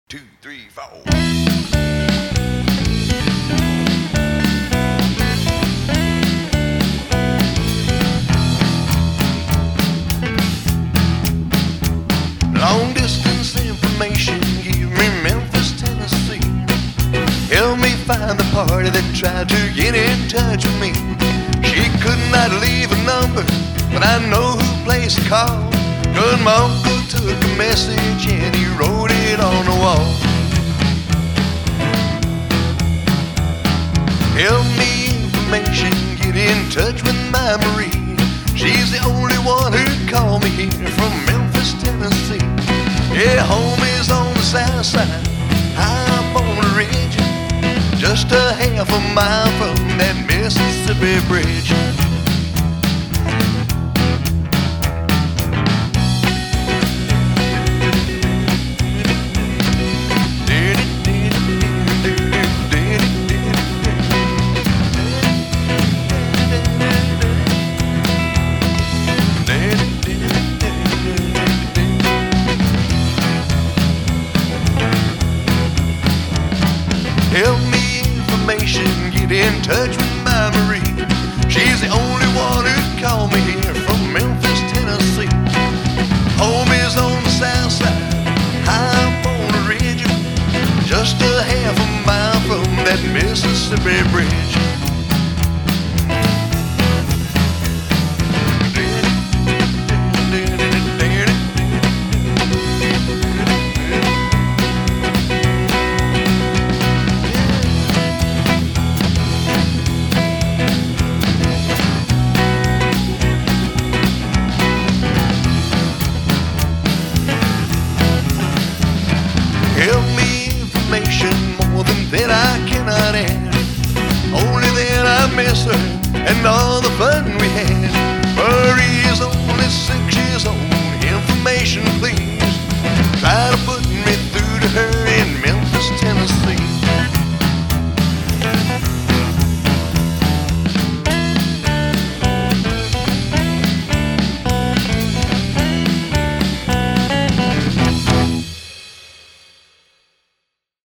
2, 3, 4. Long distance information, give me Memphis, Tennessee. Help me find the party that tried to get in touch with me. She could not leave a number, but I know who placed the call. Cause my uncle took a message and he wrote it on the wall. Help me information, get in touch with my Marie. She's the only one who'd call me here from Memphis, Tennessee. Yeah, home is on the south side, high up on the ridge, just a half a mile from that Mississippi bridge. Help me information, get in touch with my Marie. She's the only one who'd call me here from Memphis, Tennessee. Home is on the south side, high up on the ridge, just a half a mile from that Mississippi bridge. Help me information, more than that I cannot add. Only then I miss her and all the fun we had. Marie is only 6 years old, information